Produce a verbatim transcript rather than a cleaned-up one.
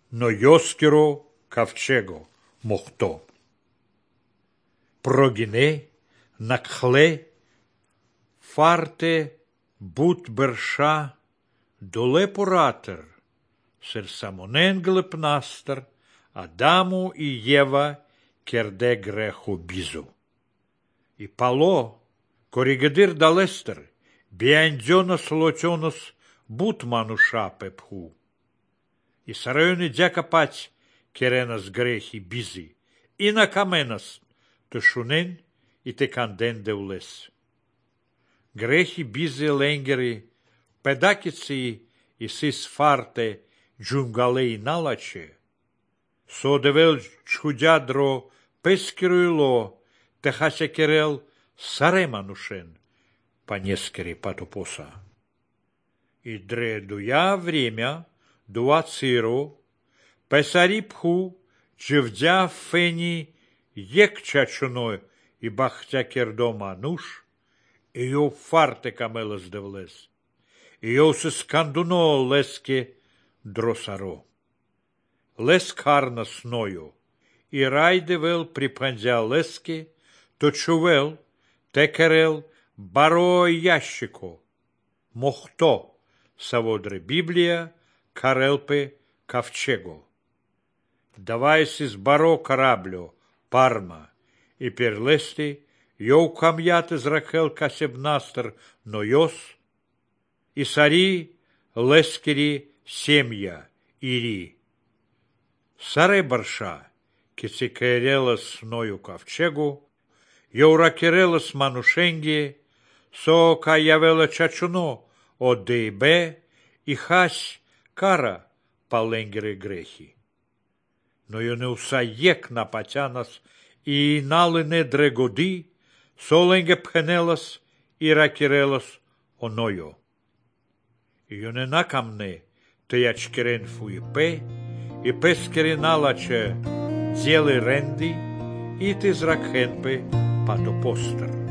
но йоскеро ковчего мохто. Прогине, накхле, фарте, бут берша, доле поратер, сер самонен глепнастер, Адаму и Ева керде греху бизу. И пало, коригедир далестер, биандзонос лочонос бут мануша пепху. И сарайоны дякапать керенас грехи бизи, и на каменас тушунен и теканден деулес. Грехи бизи ленгери, педакици и сис фарте джунгалей налаче, содевел чхудядро пескируйло, техасекерел сареманушен, понескери патупоса. И дредуя время, дуациро, песарипху, джевдя фени, екчачуно и бахтякердо мануш, ее фарте камелас девлес, ее сискандуно леске дросаро. Лес карна сною, и райдевел припандя лески, то чувел, текерел, баро ящико, мохто, саводре Библия, карелпе, ковчего. Давайся из баро кораблю, парма, и перлести, йоу камят из рахел касебнастер, но йос, и сари, лескери, семья, ири. Саре барша, кицикерелас ною ковчегу, йоуракерелас манушенги, со каявела чачуно, от дейбе, и хась кара паленгеры грехи. Но ю не усаек на патянас, и налыне дрегоди, соленге пхенелас, и ракерелас оною. Ю не накамне, те ячкерен фуипе, и пескери налаче дзелы ренди, и ты зракхенпе патопостер.